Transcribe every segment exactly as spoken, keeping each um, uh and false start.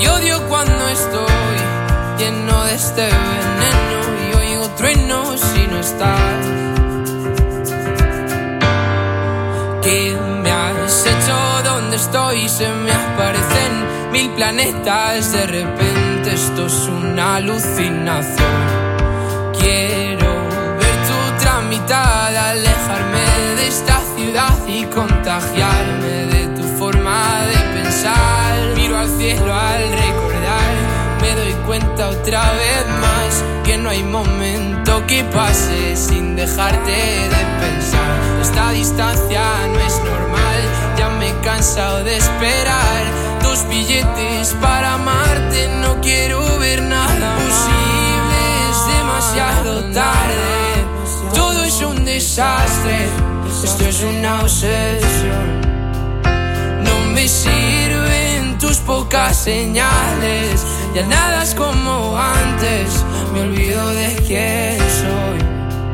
Y odio cuando estoy lleno de este veneno y oigo truenos si no estás. ¿Qué me has hecho? ¿Dónde estoy? Se me aparecen mil planetas. De repente esto es una alucinación. Quiero ver tu otra mitad, alejarme de esta ciudad y contagiarme de tu forma de pensar. Miro al cielo al recordar, me doy cuenta otra vez más que no hay momento que pase sin dejarte de pensar. Esta distancia no es normal, ya me he cansado de esperar. Dos billetes para amarte, no quiero ver nada posible, es demasiado tarde. Todo es un desastre, esto es una obsesión. No me sirven tus pocas señales, ya nada es como antes, me olvido de quién soy.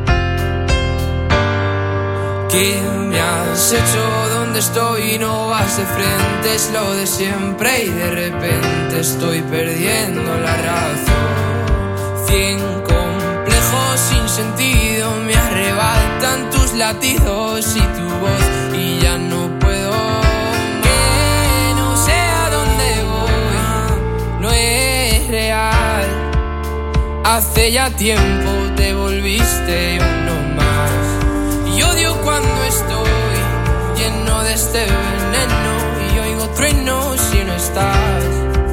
¿Qué me has hecho? ¿Dónde estoy? No vas de frente, es lo de siempre y de repente estoy perdiendo la razón. Cien complejos sin sentido me arrebatan tus latidos y tu voz y ya no puedo. Que no sé a dónde voy, no es real. Hace ya tiempo te volviste uno más. Y odio cuando estoy lleno de este veneno y oigo truenos si no estás.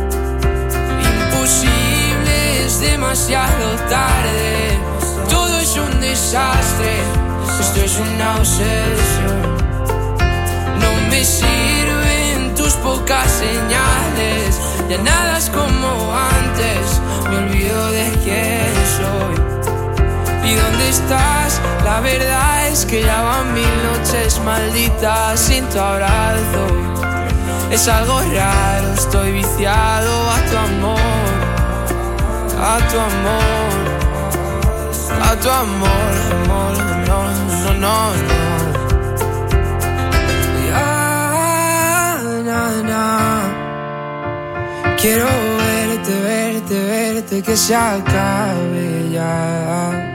Imposible, es demasiado tarde. Todo es un desastre, esto es una obsesión. No me sirven tus pocas señales, ya nada es como antes, me olvido de quién soy. ¿Y dónde estás? La verdad es que ya van mil noches malditas sin tu abrazo. Es algo raro, estoy viciado a tu amor, a tu amor, a tu amor, amor, no, no, no, no. Ya, na, na. Quiero verte, verte, verte, que se acabe ya.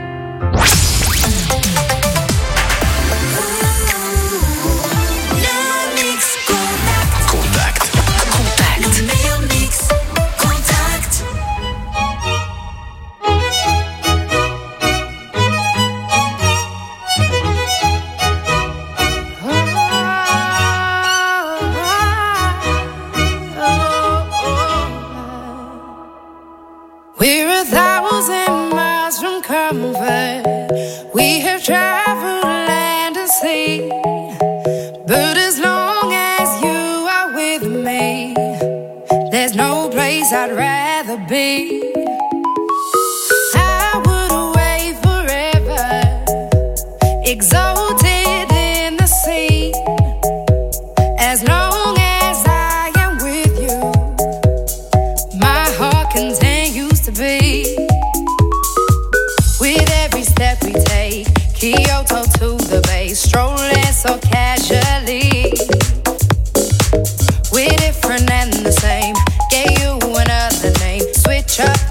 We have traveled land and sea, but as long as you are with me, there's no place I'd rather be. I would away forever, exalted in the sea, as long as I am with you, my heart continues to beat. With every step we take, Kyoto to the bay, strolling so casually. We're different and the same, gave you another name, switch up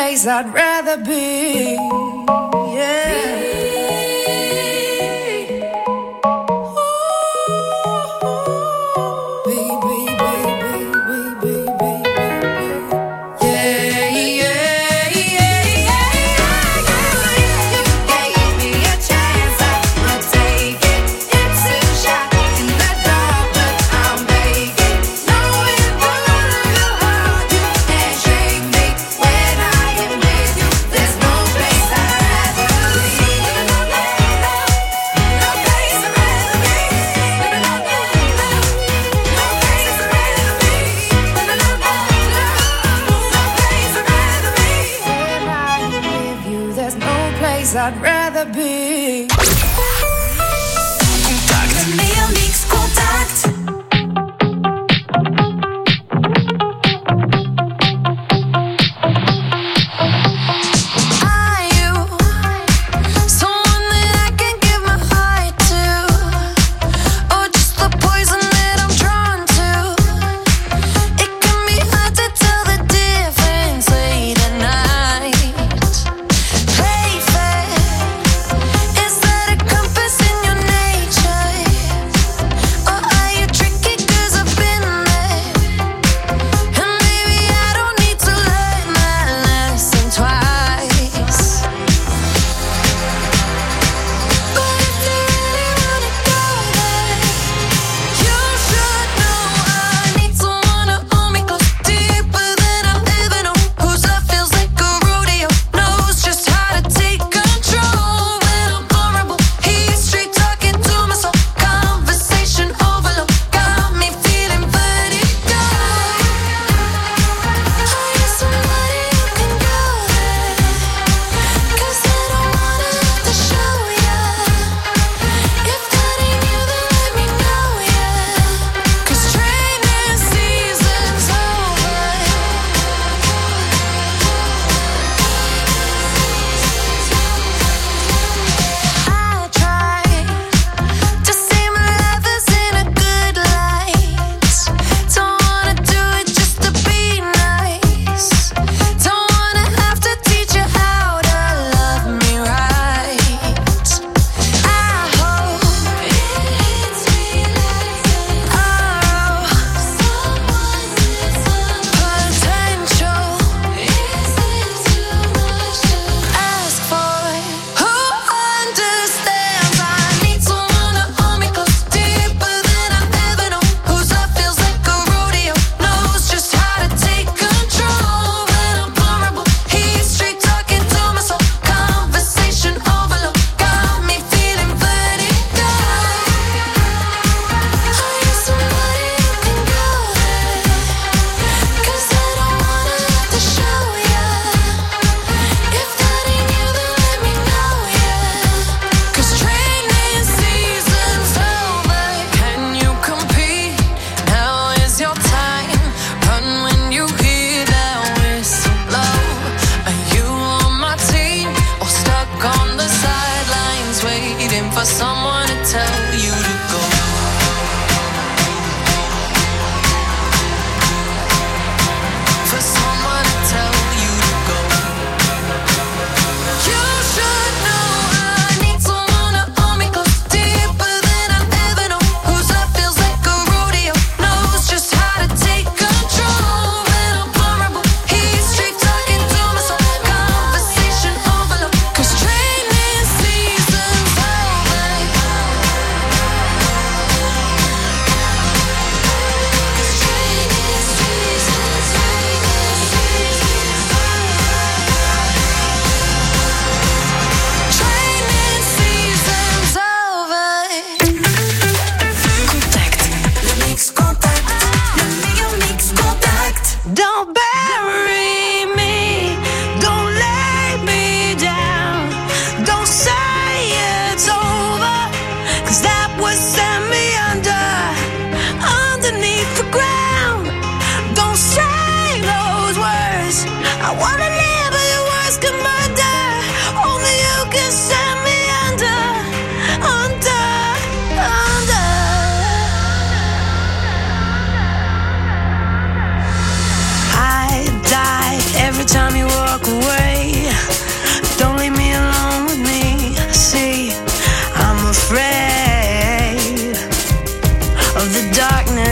place I'd rather be. Yeah. I'd rather be. Contact. De Mailmix Contact.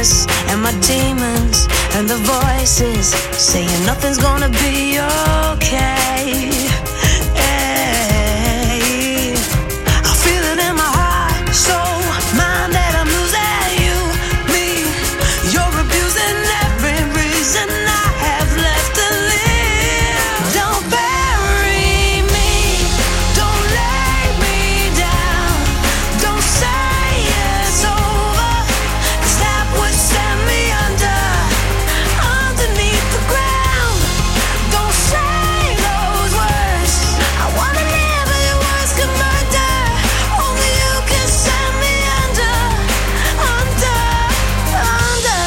darkness and my demons and the voices saying nothing's gonna be okay. Hey, I feel it in my heart, soul, mind that I'm losing you, me. You're abusing every reason I have left to live. Don't bury me, don't lay me down, don't say it's over, 'cause that would send me under, underneath the ground. Don't say those words, I wanna live but your words can murder. Only you can send me under, under, under.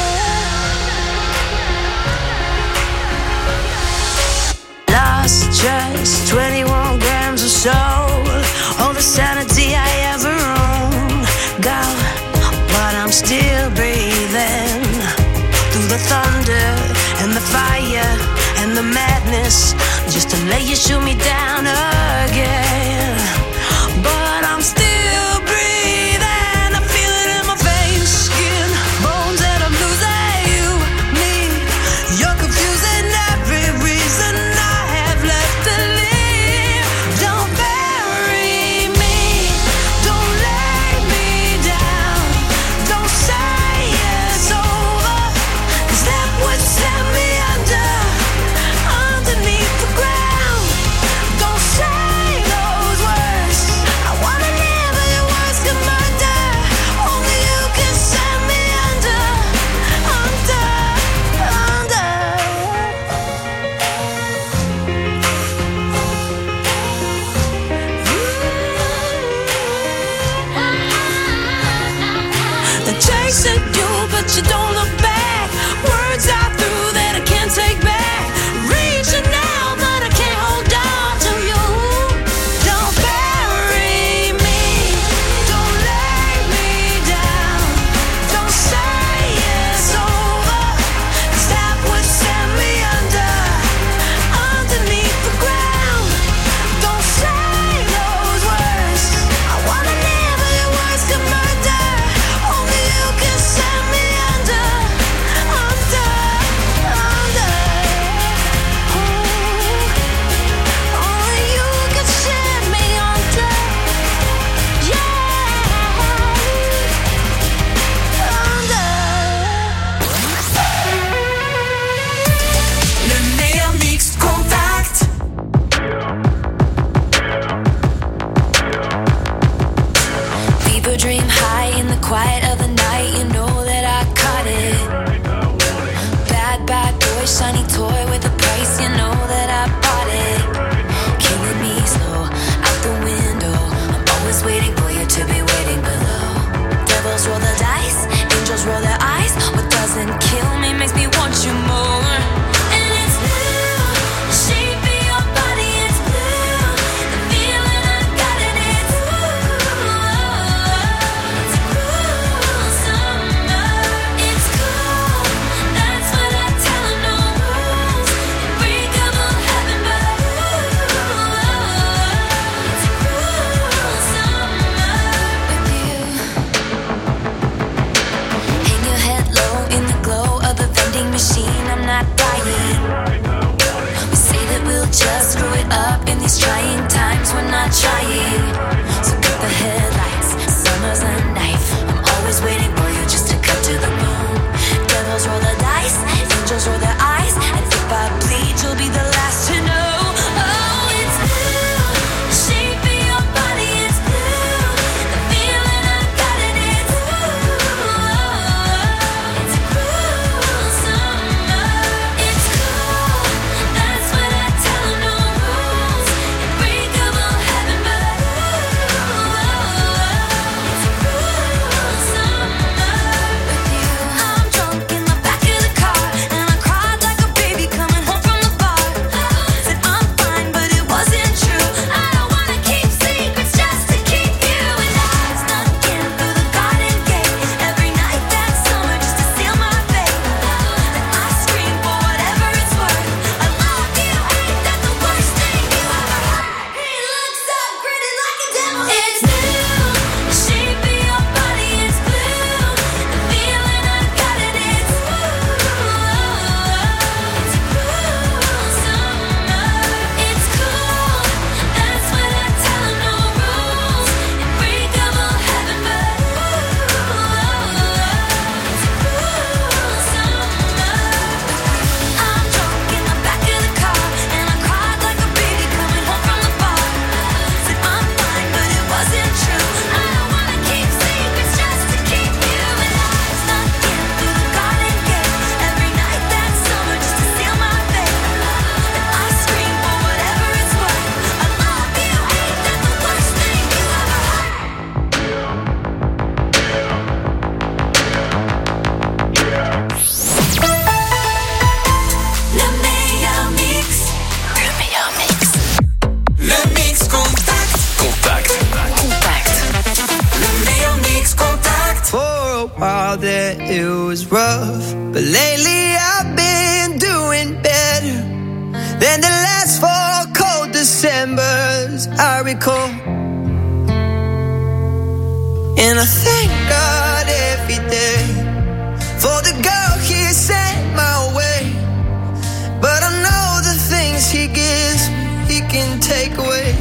Lost just twenty-one grams of soul, all the sanity I ever owned. God, but I'm still breathing through the thunder and the fire and the madness, just to let you shoot me down again. But I'm still breathing, I feel it in my veins, skin, bones, and I'm losing you, me. You're confusing every reason I have left to live. Don't bury me, don't lay me down, don't say it's over, 'cause that would send me under, underneath the ground. Don't say those words, I wanna live but your words can murder. Only you can send me under, under, under. They're chasing you, but you don't look back. Words I threw that I can't take back. Reaching out, but I can't hold on to you. Don't bury me, don't lay me down, don't say it's over, 'cause that would send me under, underneath the ground. Don't say those words, I wanna live but your words can murder. Only you can send me under, thought that it was rough, but lately I've been doing better than the last four cold Decembers I recall. And I thank God every day for the girl He sent my way. But I know the things He gives me, He can take away.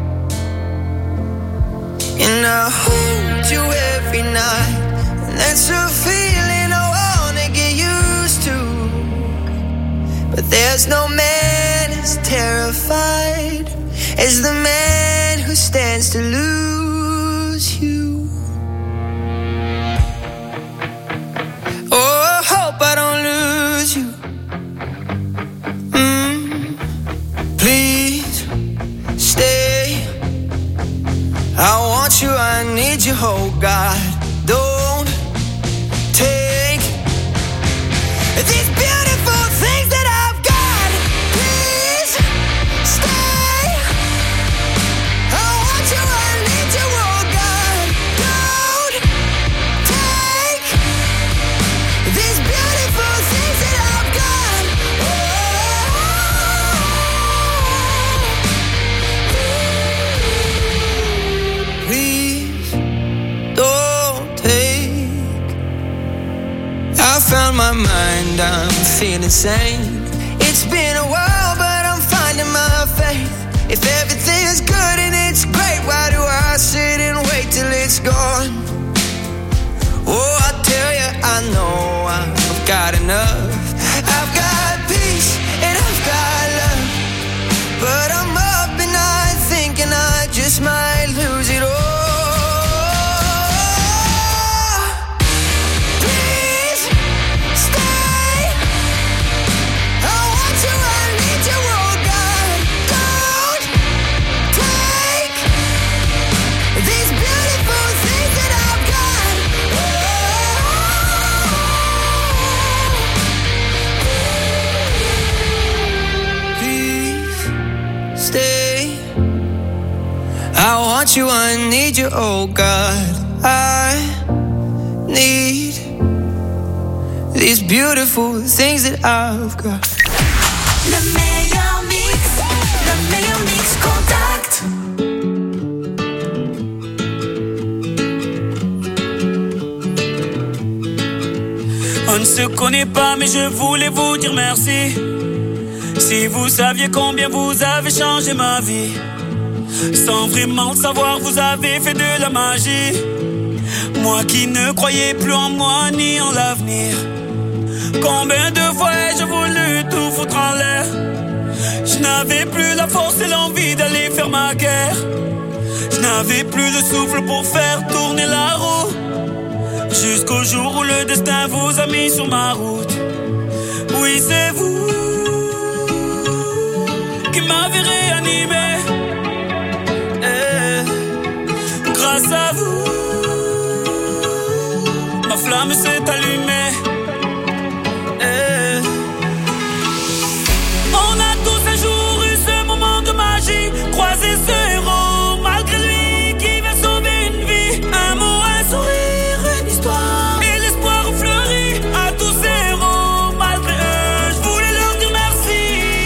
And I hold you every night, and that's a feeling I wanna get used to. But there's no man as terrified as the man who stands to lose you. Oh, I hope I don't lose you. Mm, please stay. I want you, I need you, oh God. Don't take these beautiful things that I've got. Please stay. I want you, I need you, oh God. Don't take these beautiful things that I've got. Oh, please don't take. I found my mind, I'm feeling sane. It's been a while, but I'm finding my faith. If everything's good and it's great, why do I sit and wait till it's gone? Oh, I tell you, I know I've got enough. I've got peace and I've got love, but I'm up and I thinking I just might lose it all. Please stay. I want you, I need you, oh God. Don't take these beautiful things that I've got. Please stay. I want you, I need you, oh God. I need these beautiful things that I've got. Le meilleur mix, le meilleur mix Contact. On ne se connaît pas, mais je voulais vous dire merci. Si vous saviez combien vous avez changé ma vie, sans vraiment le savoir, vous avez fait de la magie. Moi qui ne croyais plus en moi ni en l'avenir, combien de fois ai-je voulu tout foutre en l'air. Je n'avais plus la force et l'envie d'aller faire ma guerre. Je n'avais plus le souffle pour faire tourner la roue, jusqu'au jour où le destin vous a mis sur ma route. Oui, c'est vous qui m'avez réanimé. Eh, grâce à vous, ma flamme s'est allumée. Eh, on a tous un jour eu ce moment de magie, croisé ce héros malgré lui qui va sauver une vie. Un mot, un sourire, une histoire, et l'espoir fleurit à tous ces héros. Malgré eux, je voulais leur dire merci.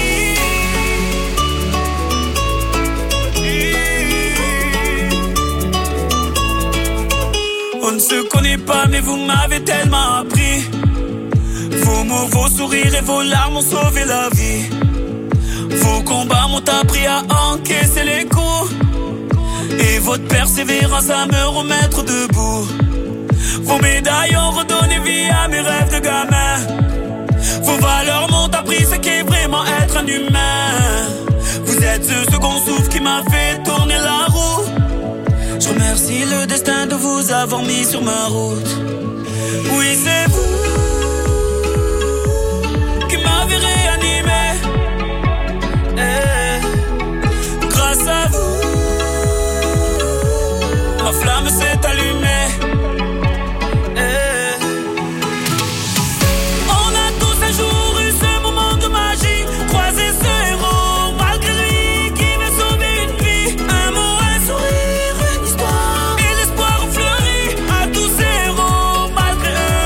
On ne se connaît pas, mais vous m'avez tellement appris. Vos mots, vos sourires et vos larmes ont sauvé la vie. Vos combats m'ont appris à encaisser les coups, et votre persévérance à me remettre debout. Vos médailles ont redonné vie à mes rêves de gamin. Vos valeurs m'ont appris ce qu'est vraiment être un humain. Vous êtes ce second souffle qui m'a fait tourner la roue. Je remercie le destin de vous avoir mis sur ma route. Oui, c'est vous qui m'avez réanimé. Eh, grâce à vous, ma flamme s'est allumée. Eh, on a tous un jour eu ce moment de magie, croisé ce héros malgré lui qui va sauver une vie. Un mot, un sourire, une histoire, et l'espoir fleurit à tous ces héros. Malgré eux,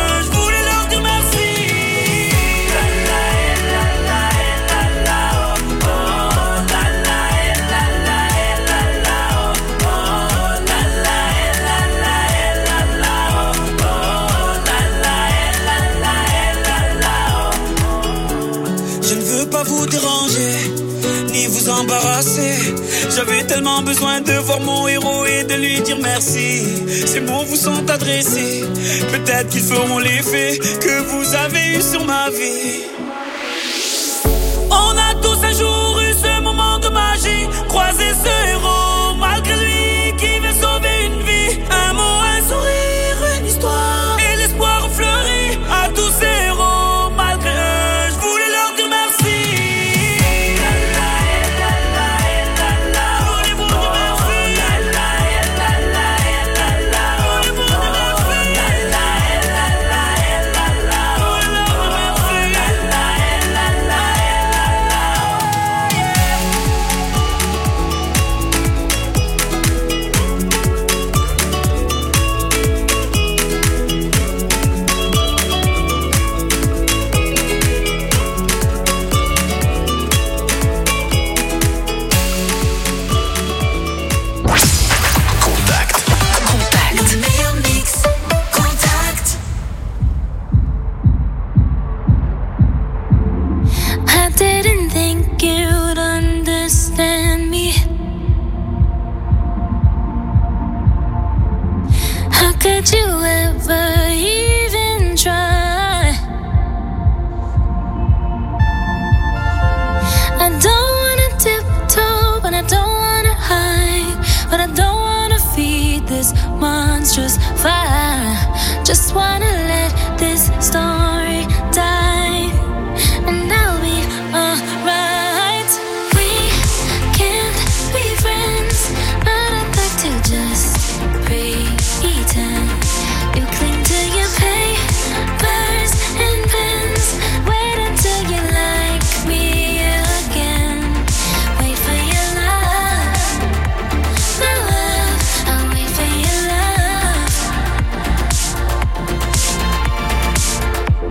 J'avais tellement besoin de voir mon héros et de lui dire merci. Ces mots vous sont adressés, peut-être qu'ils feront l'effet que vous avez eu sur ma vie. On a tous un jour eu ce moment de magie, croisé ce héros malgré lui qui veut sauver une vie. Un mot, un sourire, une histoire et l'espoir fleuri à tous ces héros malgré eux. Je voulais leur dire merci. Could you ever even try? I don't wanna tiptoe, but I don't wanna hide, but I don't wanna feed this monstrous fire. Just wanna let this story die, and I'll be alright. We can't be friends, but I'd like to just pretend. You cling to your papers and pens. Wait until you like me again. Wait for your love, my love. I'll wait for your love.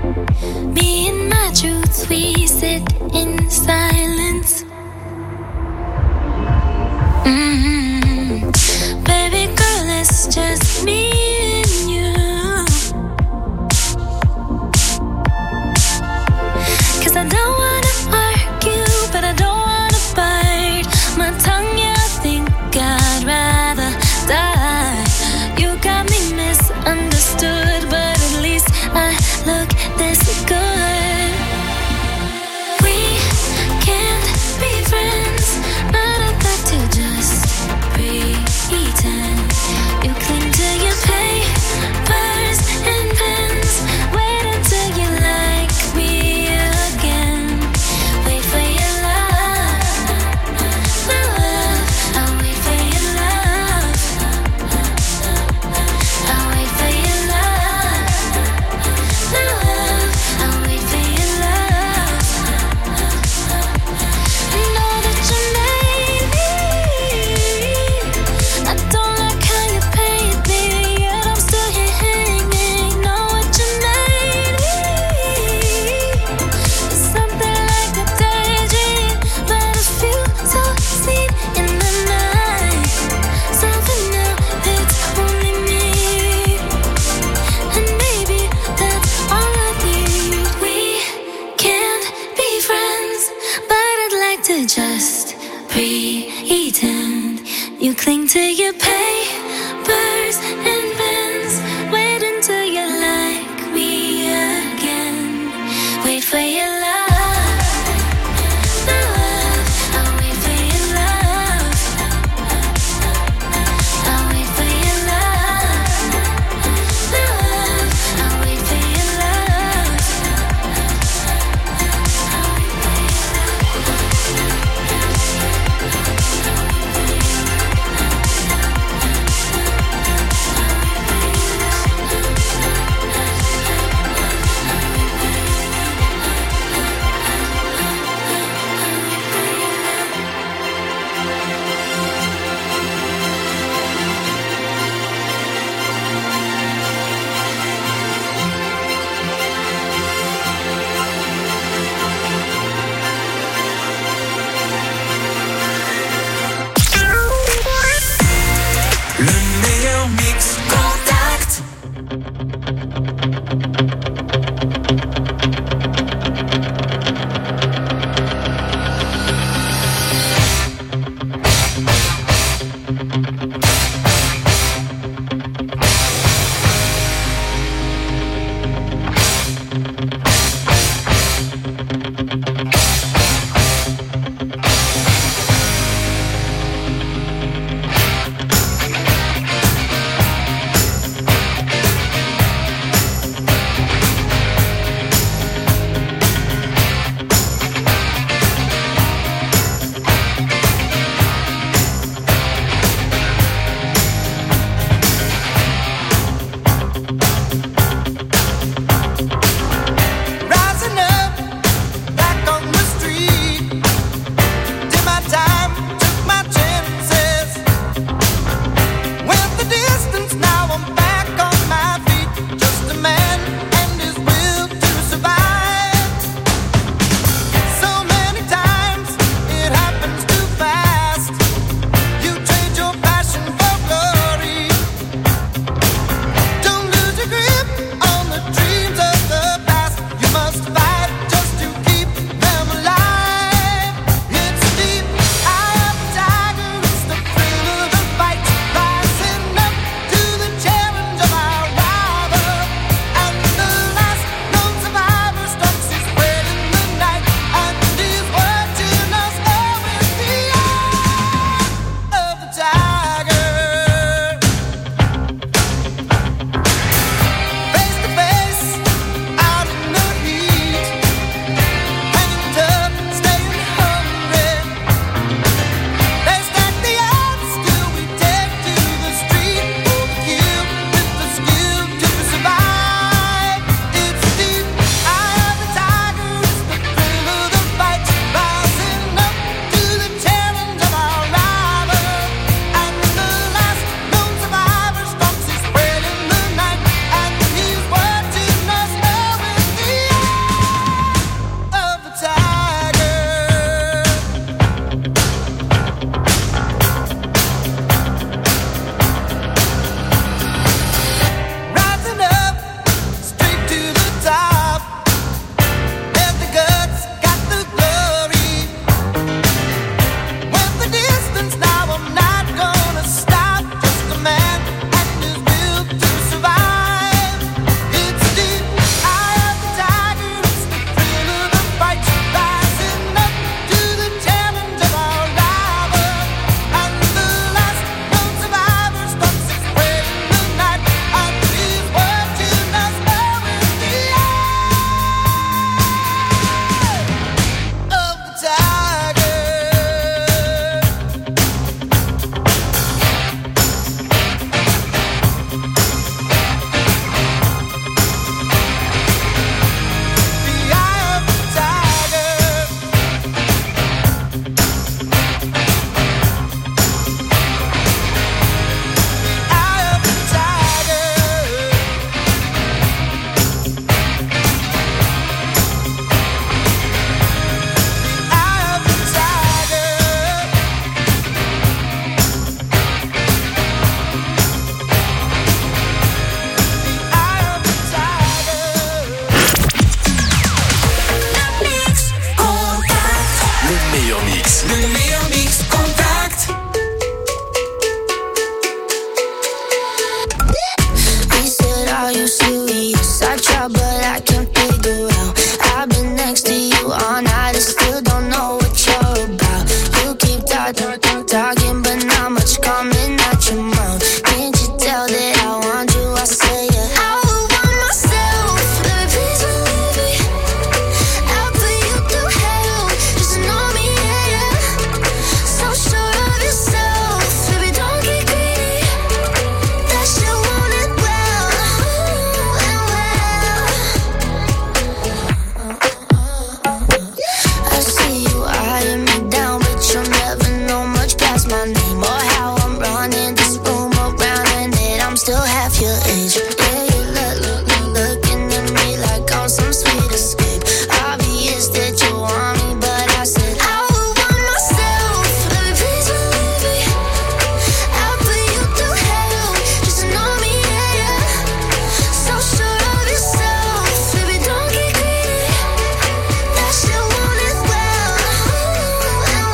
of your age. Yeah, you look, look, looking at me like I'm some sweet escape. Obvious that you want me, but I said I would want myself. Baby, please believe me. I'll put you through hell just to know me, yeah, yeah. So sure of yourself, baby, don't get greedy. That shit won't end well, and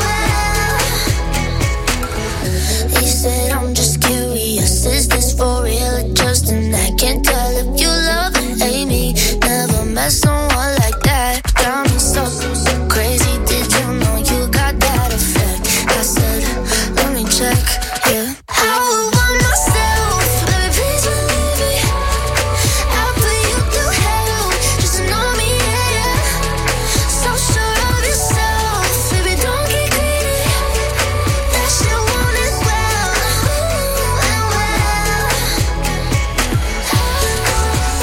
well. He said I'm just curious, is this for real or just an act? Can't tell if you love or hate me. Never met someone like that. Got me so, so crazy. Did you know you got that effect? I said, let me check, yeah. I would want myself, baby, please believe me. I'll put you through hell just to know me, yeah, yeah. So sure of yourself, baby, don't get greedy. That shit won't end well, and well.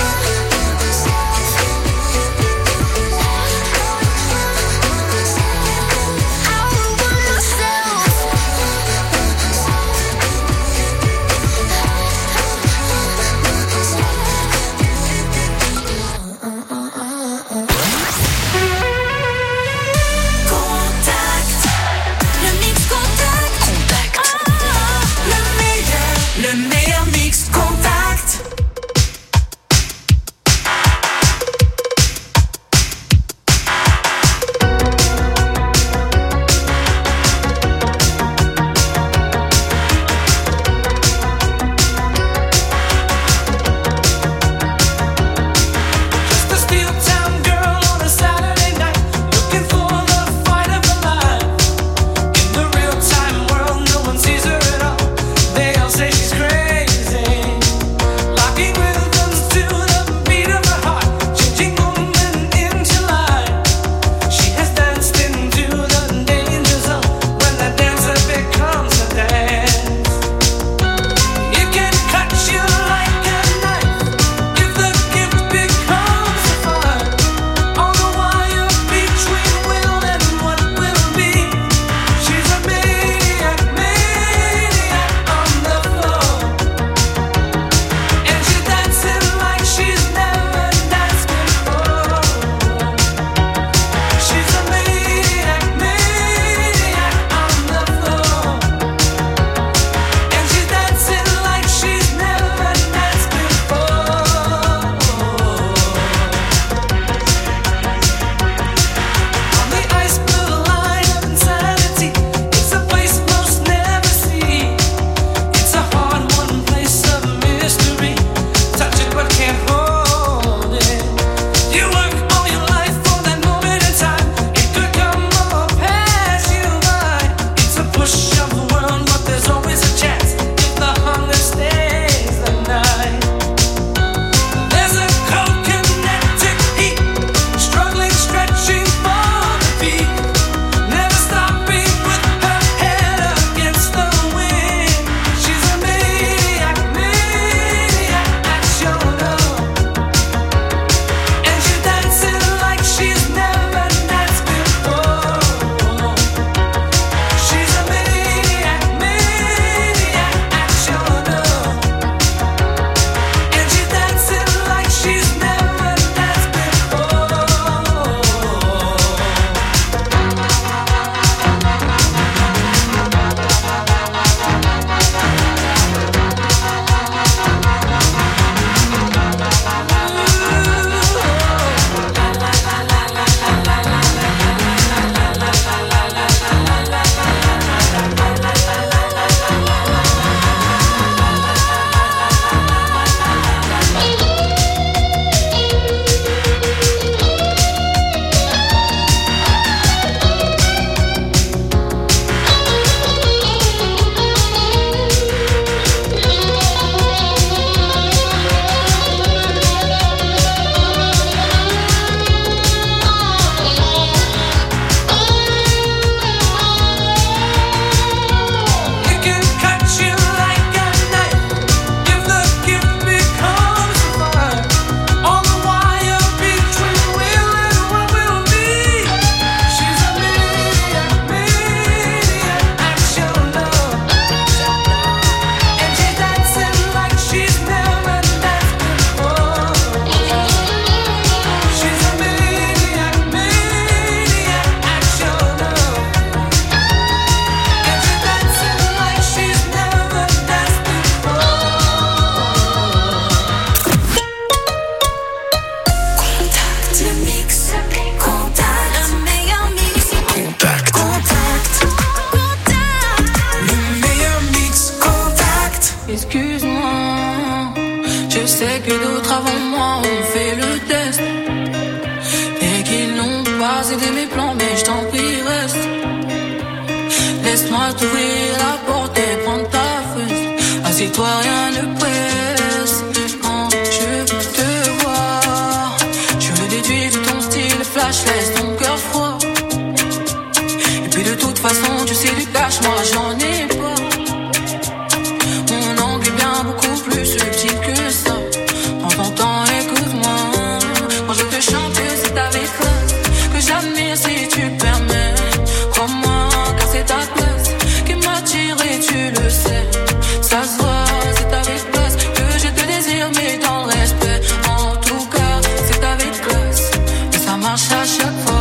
Je sais que d'autres avant moi ont fait le test et qu'ils n'ont pas aidé mes plans, mais je t'en prie reste. Laisse-moi t'ouvrir la porte et prendre ta fesse. Assieds-toi, rien ne presse. Quand je te vois, je le déduis de ton style flash, laisse ton cœur froid. Et puis de toute façon, tu sais du cash, moi j'en ai pas. Mon angle est bien beaucoup plus subtil que ça. Prends ton temps, écoute-moi. Quand je te chante, c'est avec classe que j'admire si tu permets. Crois-moi, car c'est ta classe qui m'attire et tu le sais. Ça se voit, c'est avec classe que je te désire, mais dans le respect. En tout cas, c'est avec classe et ça marche à chaque fois.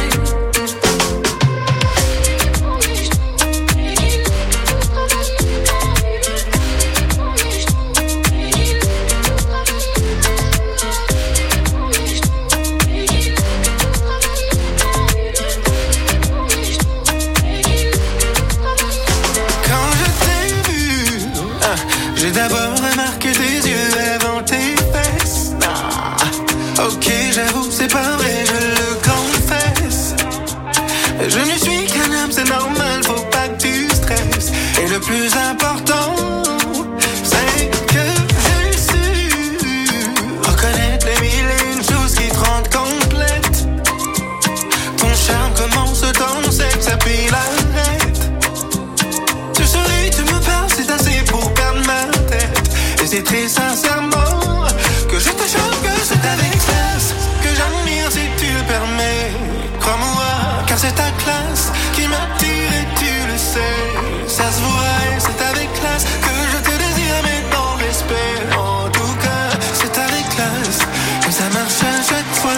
J'ai d'abord remarqué tes yeux avant tes fesses. Ah, ok, j'avoue, c'est pas vrai, je le confesse. Je ne suis qu'un homme, c'est normal, faut pas que tu stresses. Et le plus important, c'est que j'ai su reconnaître les mille et une choses qui te rendent complète. Ton charme commence dans le sexe, ça puis l'arrête. Tu souris, tu me parles, c'est assez pour perdre ma tête. Et c'est très sincèrement que je te chante, que c'est avec classe que j'admire si tu le permets. Crois-moi, car c'est ta classe qui m'attire et tu le sais. Ça se voit et c'est avec classe que je te désire, mais dans respect. En tout cas, c'est avec classe que ça marche à chaque fois.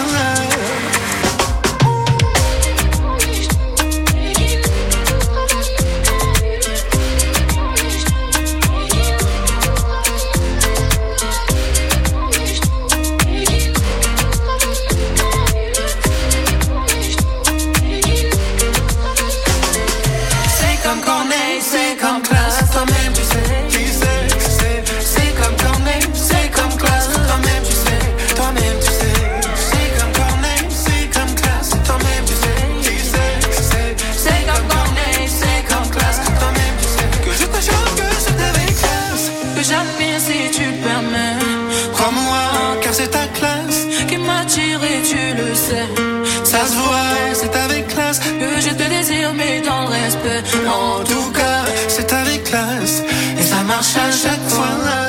Ça se voit, c'est avec classe que je te désire, mais dans le respect. En tout cas, c'est avec classe et ça marche à chaque fois.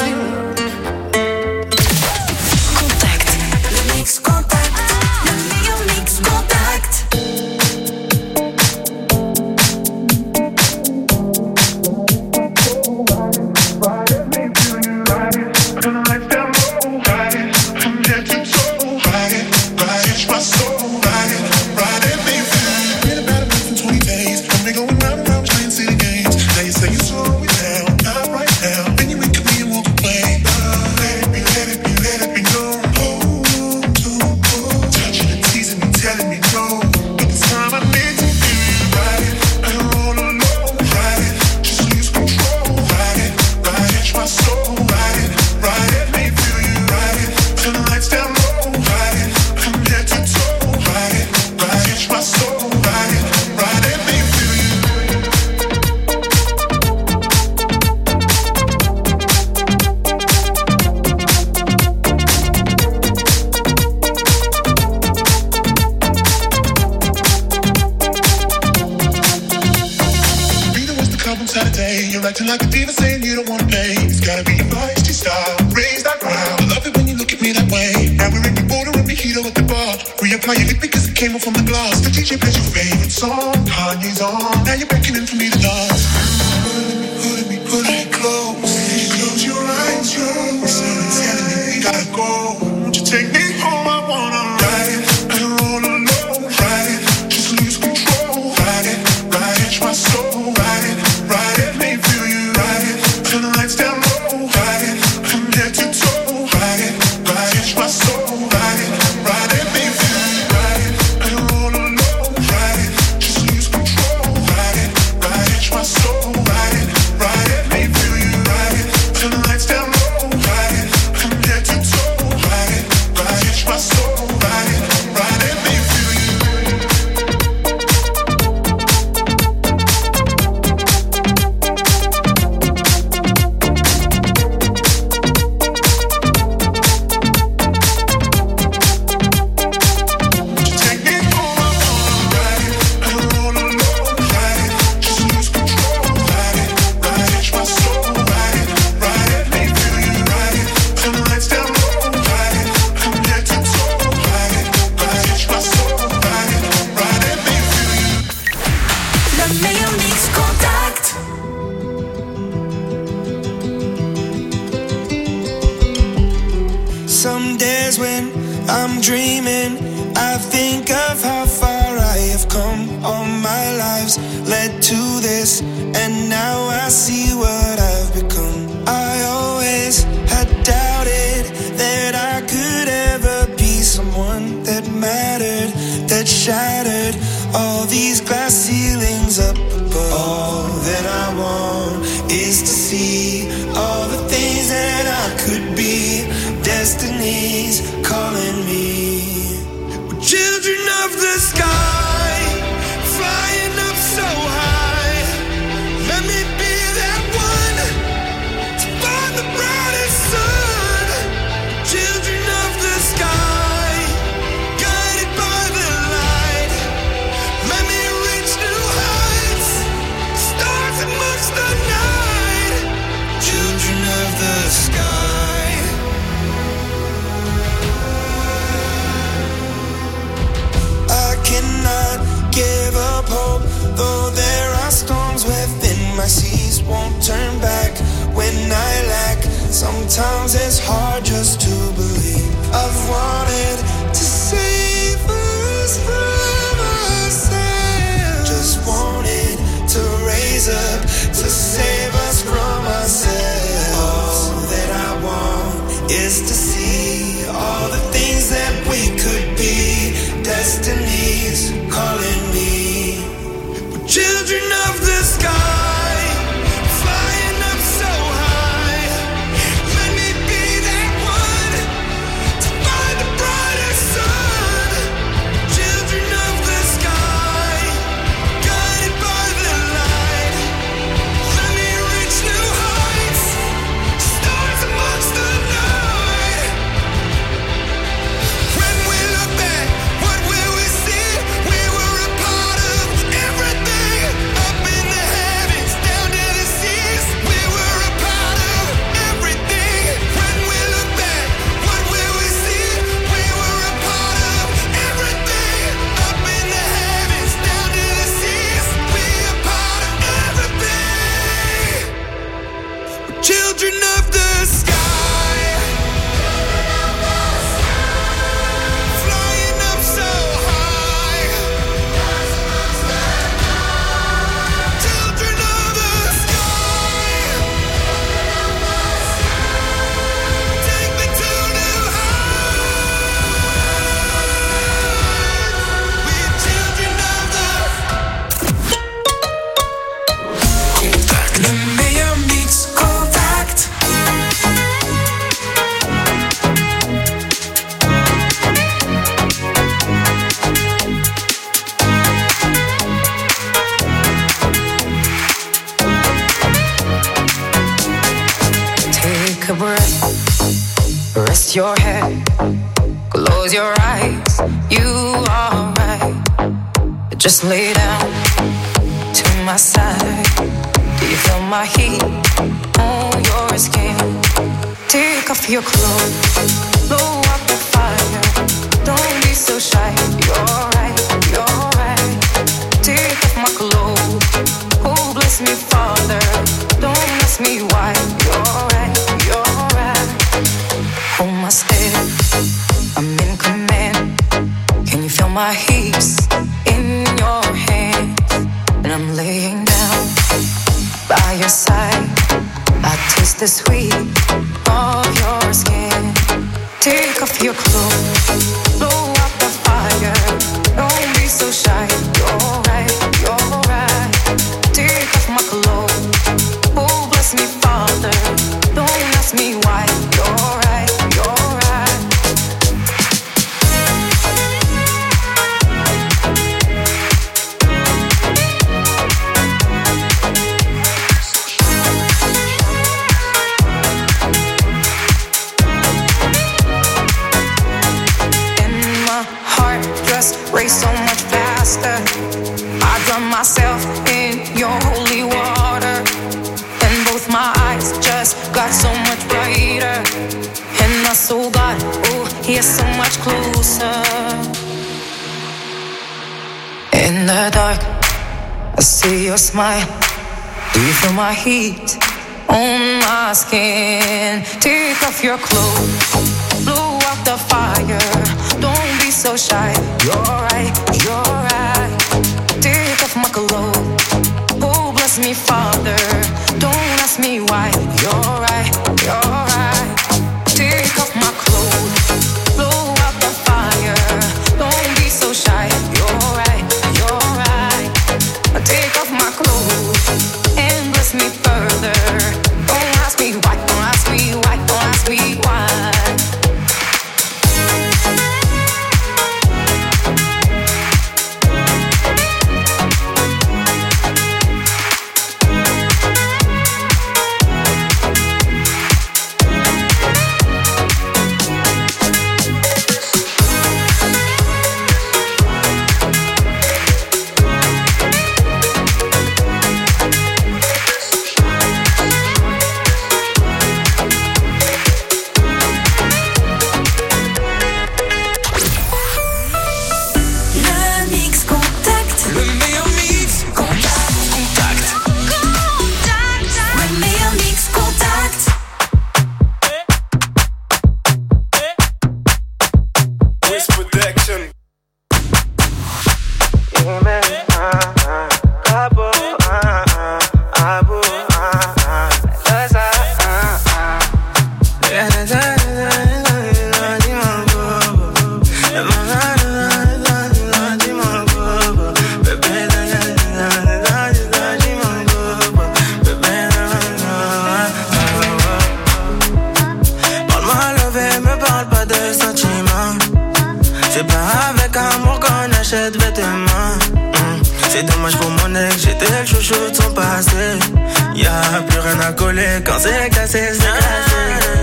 Contact, le mix contact, le meilleur mix contact. Acting like a diva saying you don't wanna play. It's gotta be your feisty style. Raise that crowd. I love it when you look at me that way. Now we're in the border and we heat up at the bar. Reapply your lip because it came off from the glass. The D J plays your favorite song. Kanye's on. Now you're beckoning for me to dance. Put me, put me close. Close your eyes, you're telling me we gotta go. Won't you take me home? I wanna ride it and roll alone. Ride it, just lose control. Ride it, ride it, my soul. Ride it, ride it. Some days when I'm dreaming, I think of how far I have come. All my lives led to this, and now I see what I've become. I always had doubted that I could ever be someone that mattered, that shattered all these glass ceilings up above. All that I want is to see all the things that I could be. Destiny's calling me. We're children of the sky, flying up so high. Let me be that one to find the brightest sun. Children of the sky, guided by the light. Let me reach new heights, stars amongst the night. Children of the sky. Cannot give up hope, though there are storms within my seas. Won't turn back when I lack. Sometimes it's hard just to believe. I've wanted to save us from ourselves. Just wanted to raise up to save us from ourselves. All that I want is to see all the things that we could be. Destiny's calling me. We're children of the sky, flying up so high. Let me be that one to find the brightest sun. Children of the sky, guided by the light. Let me reach new heights, stars amongst the night. When we look back, what will we see? We were a part of everything, up in the heavens, down to the seas. We were a part of everything. When we look back, what will we see? We were a part of everything, up in the heavens, down to the seas. We a part of everything. We're children of the sky, flying up so high. Children of the sky, take me to new heights. We're children of the. Le meilleur mix contact. Take a breath, rest your head, close your eyes, you are right. Just lay down to my side. Do you feel my heat on your skin? Take off your clothes, blow up the fire. Don't be so shy, you're right, you're right. Take off my clothes, oh bless me Father. Don't ask me why, you're right, you're right. Hold my step, I'm in command. Can you feel my hips in your hands? And I'm laying down by your side. I taste the sweet of your skin. Take off your clothes, blow up the fire. Don't be so shy, you're right, you're right. Take off my clothes, oh bless me Father. Don't ask me why, you're right, you're right. And my heart just race so much faster. I drown myself in your holy water, and both my eyes just got so much brighter. And my soul got, oh, he's so much closer. In the dark, I see your smile. Do you feel my heat on my skin? Take off your clothes, blow so shy. You're right, you're right. Take off my clothes. Oh, bless me, Father. Don't ask me why. You're right, you're right. Take off my clothes. Blow out the fire. Don't be so shy. You're right, you're right. Take off my clothes and bless me further. Don't ask me why, don't ask me why, don't ask me why. C'est dommage pour mon ex, j'étais le chouchou de son passé. Y'a plus rien à coller quand c'est cassé, c'est cassé.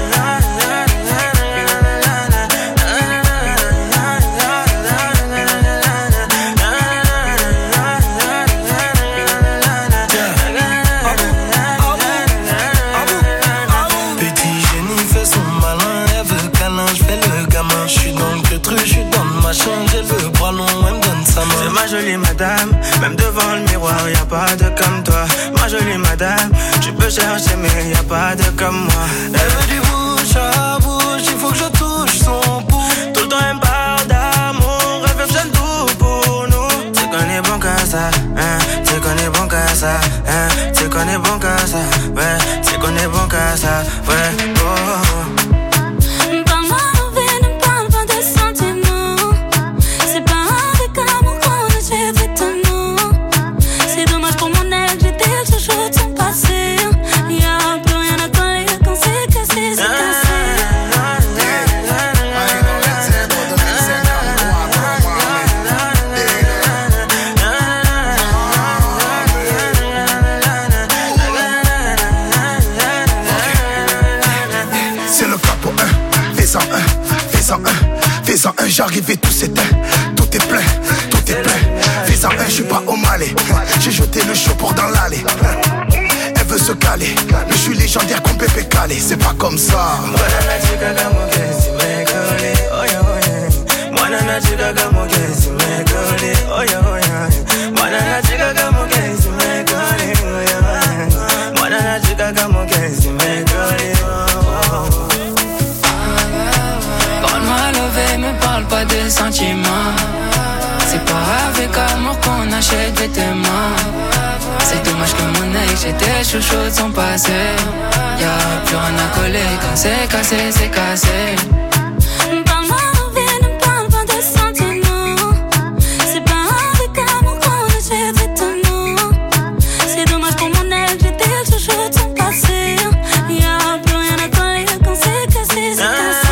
C'est ma jolie madame, même devant le miroir y'a pas de comme toi. Ma jolie madame, tu peux chercher mais y'a pas de comme moi. Elle veut du bouche à bouche, il faut que je touche son pouls. Tout le temps elle me parle d'amour, elle fait j'aime tout pour nous. C'est qu'on est bon qu'à ça, hein, c'est qu'on est bon qu'à ça, hein, c'est qu'on est bon qu'à ça, ouais, c'est qu'on est bon qu'à ça, ouais, oh. Fais-en un, j'arrive et tout s'éteint. Tout est plein, tout est plein. Fais-en un, je suis pas au Malais. J'ai jeté le chaud pour dans l'allée. Elle veut se caler, mais je suis légendaire comme Pépé Calé. C'est pas comme ça. Parle-moi levé, me parle pas de sentiments. C'est pas avec amour qu'on achète des vêtements. C'est dommage que mon ex, j'étais chouchou de son passé. Y'a plus rien à coller, quand c'est cassé, c'est cassé. Parle-moi levé, ne parle pas de sentiments. C'est pas avec amour qu'on achète des vêtements. C'est dommage pour mon ex, j'étais chouchou de son passé. Y'a plus rien à coller, quand c'est cassé, c'est cassé.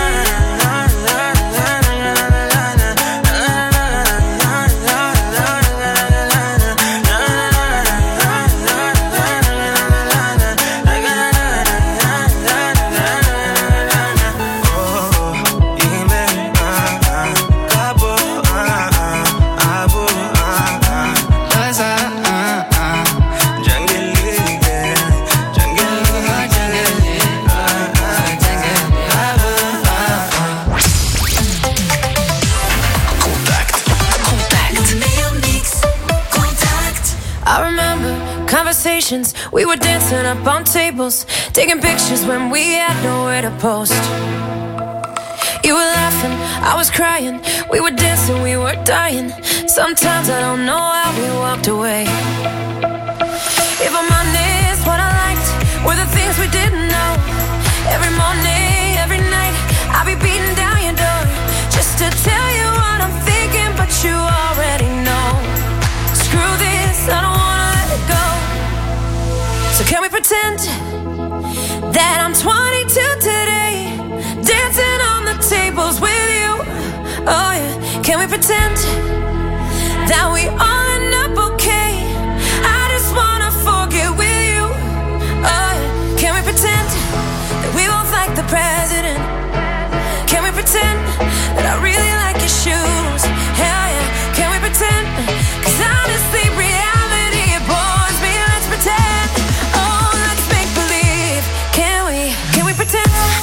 We were dancing up on tables, taking pictures when we had nowhere to post. You were laughing, I was crying, we were dancing, we were dying. Sometimes I don't know how we walked away. If I'm honest, what I liked were the things we didn't know. Every morning, every night, I'll be beating down your door just to tell you what I'm thinking, but you already know. Screw this, I don't wanna let it go. So can we pretend that I'm twenty-two today, dancing on the tables with you? Oh yeah, can we pretend that we all end up okay? I just wanna forget with you. Oh yeah, can we pretend that we both like the president? Can we pretend that I really like your shoes? Hell yeah, can we pretend? Cause honestly, reality, it bores me. Let's pretend. Oh, let's make believe. Can we, can we pretend?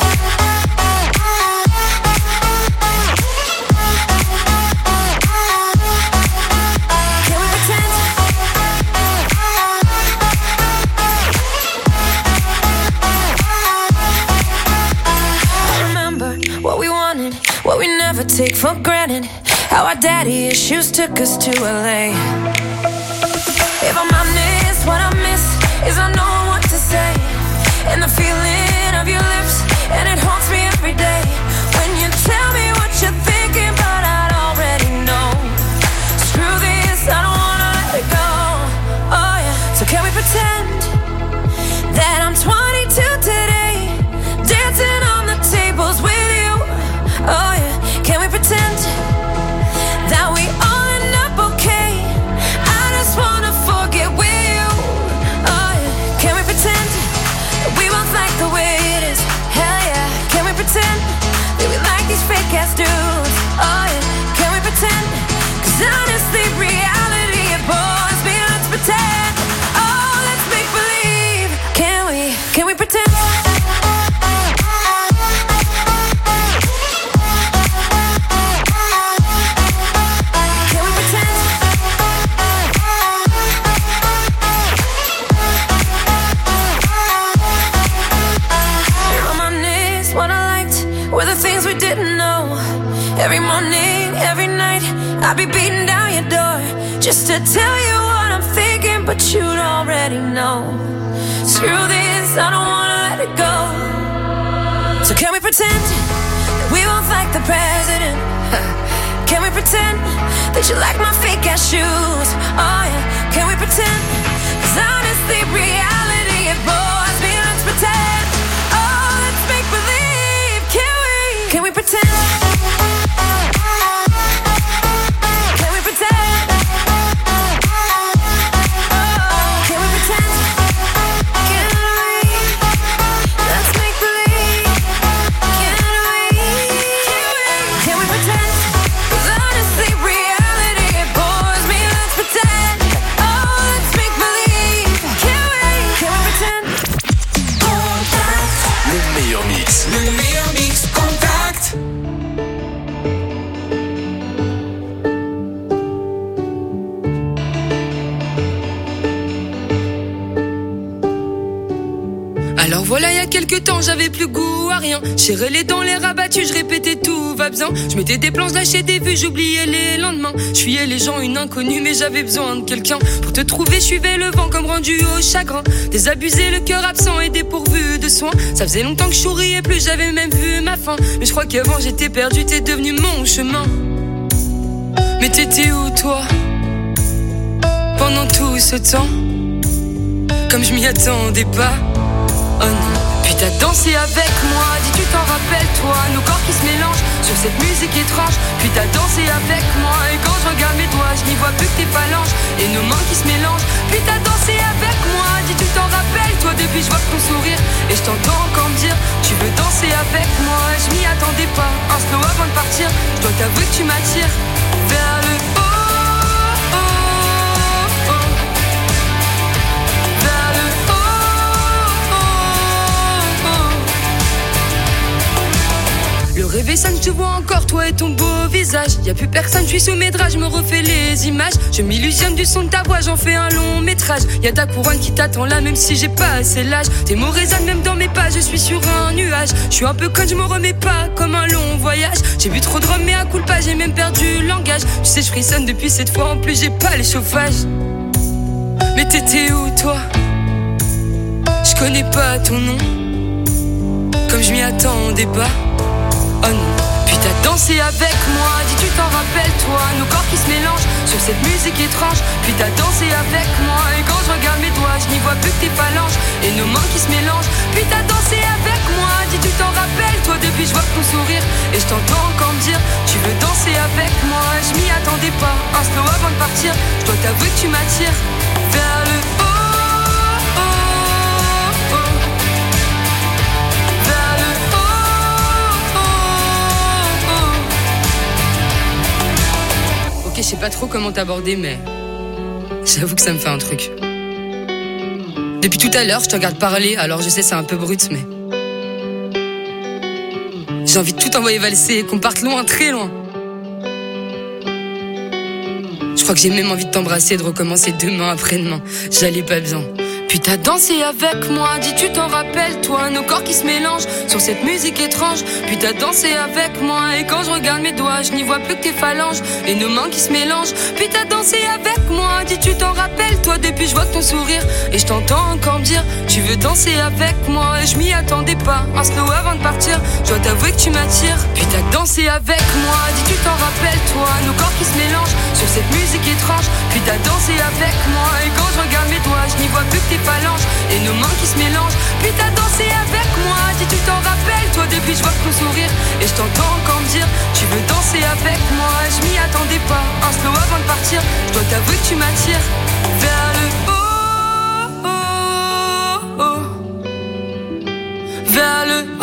What we wanted, what we never take for granted. How our daddy issues took us to L A. If I'm honest, what I miss is I know what to say, and the feeling of your lips, and it haunts me every day. When you tell me what you're thinking, but I already know. Screw this, I don't wanna let it go. Oh yeah, so can we pretend that I'm twenty-two today, dancing on the tables with you? Oh yeah, can we pretend that we all end up okay? I just wanna forget with you. Oh yeah, can we pretend that we both like the way it is? Hell yeah, can we pretend that we like these fake ass dudes? Oh yeah, can we pretend? Cause honestly, reality, it bores me. Let's pretend. Oh, let's make believe. Can we, can we pretend? Every morning, every night, I'll be beating down your door just to tell you what I'm thinking, but you'd already know. Screw this, I don't wanna let it go. So can we pretend that we both like the president? Can we pretend that you like my fake ass shoes? Oh yeah, can we pretend? Cause honestly, reality, it bores me. Let's pretend. Oh, let's make believe. Can we? Can we pretend? Voilà, il y a quelques temps, j'avais plus goût à rien. Serrais les dents, les rabattus, je répétais tout va bien. Je mettais des plans, je lâchais des vues, j'oubliais les lendemains. Je fuyais les gens, une inconnue, mais j'avais besoin de quelqu'un. Pour te trouver, je suivais le vent comme rendu au chagrin. Désabusé, le cœur absent et dépourvu de soins. Ça faisait longtemps que je souriais plus, j'avais même vu ma fin. Mais je crois qu'avant j'étais perdu, t'es devenu mon chemin. Mais t'étais où toi pendant tout ce temps? Comme je m'y attendais pas. Oh non. Puis t'as dansé avec moi, dis tu t'en rappelles toi, nos corps qui se mélangent sur cette musique étrange. Puis t'as dansé avec moi, et quand je regarde mes doigts, je n'y vois plus que tes phalanges et nos mains qui se mélangent. Puis t'as dansé avec moi, dis tu t'en rappelles toi, depuis je vois ton sourire et je t'entends encore me dire tu veux danser avec moi. Je m'y attendais pas, un slow avant de partir, je dois t'avouer que tu m'attires vers le haut. Le rêve ça, je te vois encore, toi et ton beau visage. Y'a plus personne, je suis sous mes draps, je me refais les images. Je m'illusionne du son de ta voix, j'en fais un long métrage. Y'a ta couronne qui t'attend là, même si j'ai pas assez l'âge. Tes mots résonnent même dans mes pas, je suis sur un nuage. Je suis un peu conne, je me remets pas comme un long voyage. J'ai bu trop de rhum mais à coup pas, j'ai même perdu le langage. Tu sais je frissonne depuis cette fois, en plus j'ai pas le chauffage. Mais t'étais où toi? Je connais pas ton nom, comme je m'y attendais pas. Oh non. Puis t'as dansé avec moi, dis tu t'en rappelles toi. Nos corps qui se mélangent sur cette musique étrange. Puis t'as dansé avec moi, et quand je regarde mes doigts, je n'y vois plus que tes phalanges et nos mains qui se mélangent. Puis t'as dansé avec moi, dis tu t'en rappelles toi. Depuis je vois ton sourire et je t'entends encore me dire tu veux danser avec moi. Je m'y attendais pas, un slow avant de partir. Je dois t'avouer que tu m'attires vers le haut. Je sais pas trop comment t'aborder, mais j'avoue que ça me fait un truc. Depuis tout à l'heure, je te regarde parler, alors je sais c'est un peu brut, mais j'ai envie de tout envoyer valser, qu'on parte loin, très loin. Je crois que j'ai même envie de t'embrasser, de recommencer demain, après-demain. J'allais pas bien. Puis t'as dansé avec moi, dis tu t'en rappelles toi. Nos corps qui se mélangent sur cette musique étrange. Puis t'as dansé avec moi, et quand je regarde mes doigts, je n'y vois plus que tes phalanges et nos mains qui se mélangent. Puis t'as dansé avec moi, dis tu t'en rappelles toi. Depuis je vois ton sourire et je t'entends encore me dire tu veux danser avec moi. Et je m'y attendais pas, un slow avant de partir. Je dois t'avouer que tu m'attires. Puis t'as dansé avec moi, dis tu t'en rappelles toi. Nos corps qui se mélangent sur cette musique étrange. Puis t'as dansé avec moi, et quand je regarde mes doigts, je n'y vois plus que tes phalanges et nos mains qui se mélangent. Puis t'as dansé avec moi, dis tu t'en rappelles toi. Depuis je vois ton sourire et je t'entends encore me dire tu veux danser avec moi. Je m'y attendais pas, un slow avant de partir. Je dois t'avouer que tu m'attires vers le haut, oh, oh, vers le